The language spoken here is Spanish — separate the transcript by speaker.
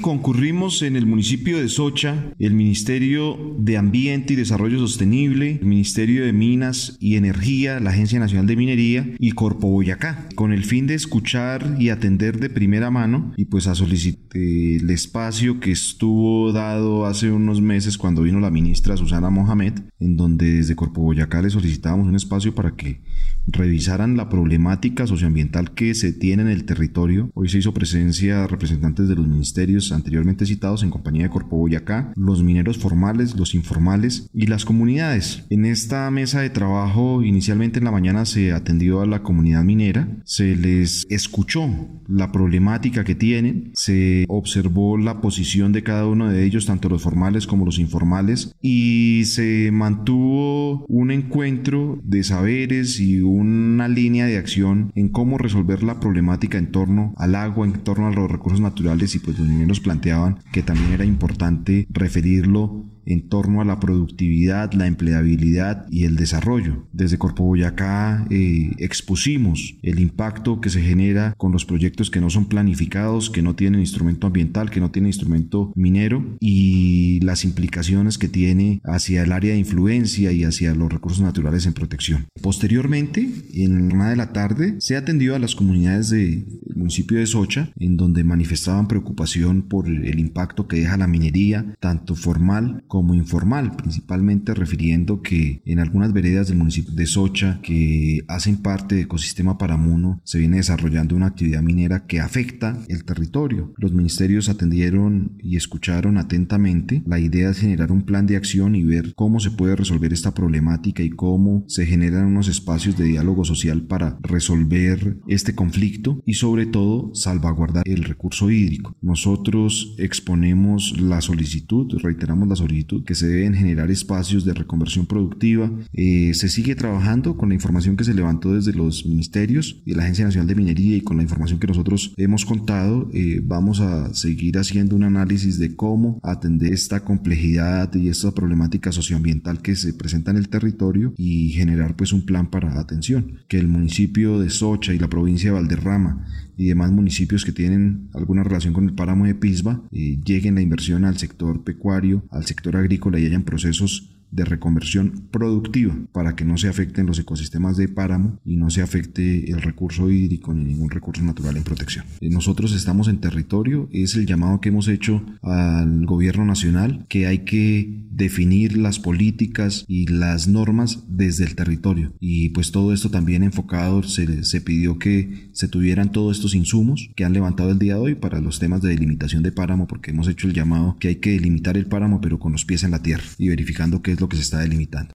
Speaker 1: concurrimos en el municipio de Socha, el Ministerio de Ambiente y Desarrollo Sostenible, el Ministerio de Minas y Energía, la Agencia Nacional de Minería y Corpo Boyacá, con el fin de escuchar y atender de primera mano y pues a solicitar el espacio que estuvo dado hace unos meses cuando vino la ministra Susana Mohamed, en donde desde Corpo Boyacá le solicitábamos un espacio para que revisaran la problemática socioambiental que se tiene en el territorio. Hoy se hizo presencia representantes de los ministerios anteriormente citados en compañía de Corpo Boyacá, los mineros formales, los informales y las comunidades. En esta mesa de trabajo, inicialmente en la mañana se atendió a la comunidad minera, se les escuchó la problemática que tienen, se observó la posición de cada uno de ellos, tanto los formales como los informales, y se mantuvo un encuentro de saberes y una línea de acción en cómo resolver la problemática en torno al agua, en torno a los recursos naturales, y pues los mineros planteaban que también era importante referirlo en torno a la productividad, la empleabilidad y el desarrollo. Desde Corpo Boyacá expusimos el impacto que se genera con los proyectos que no son planificados, que no tienen instrumento ambiental, que no tienen instrumento minero, y las implicaciones que tiene hacia el área de influencia y hacia los recursos naturales en protección. Posteriormente, en la jornada de la tarde, se atendió a las comunidades del municipio de Socha, en donde manifestaban preocupación por el impacto que deja la minería, tanto formal como informal, principalmente refiriendo que en algunas veredas del municipio de Socha, que hacen parte del ecosistema Paramuno, se viene desarrollando una actividad minera que afecta el territorio. Los ministerios atendieron y escucharon atentamente. La idea es generar un plan de acción y ver cómo se puede resolver esta problemática y cómo se generan unos espacios de diálogo social para resolver este conflicto y sobre todo salvaguardar el recurso hídrico. Nosotros exponemos la solicitud, reiteramos la solicitud que se deben generar espacios de reconversión productiva. Se sigue trabajando con la información que se levantó desde los ministerios y la Agencia Nacional de Minería, y con la información que nosotros hemos contado vamos a seguir haciendo un análisis de cómo atender esta complejidad y esta problemática socioambiental que se presenta en el territorio y generar pues un plan para atención, que el municipio de Socha y la provincia de Valderrama y demás municipios que tienen alguna relación con el páramo de Pisba lleguen la inversión al sector pecuario, al sector agrícola, y hayan procesos de reconversión productiva para que no se afecten los ecosistemas de páramo y no se afecte el recurso hídrico ni ningún recurso natural en protección. Nosotros estamos en territorio, es el llamado que hemos hecho al gobierno nacional, que hay que definir las políticas y las normas desde el territorio, y pues todo esto también enfocado, se pidió que se tuvieran todos estos insumos que han levantado el día de hoy para los temas de delimitación de páramo, porque hemos hecho el llamado que hay que delimitar el páramo pero con los pies en la tierra y verificando qué es lo que se está delimitando.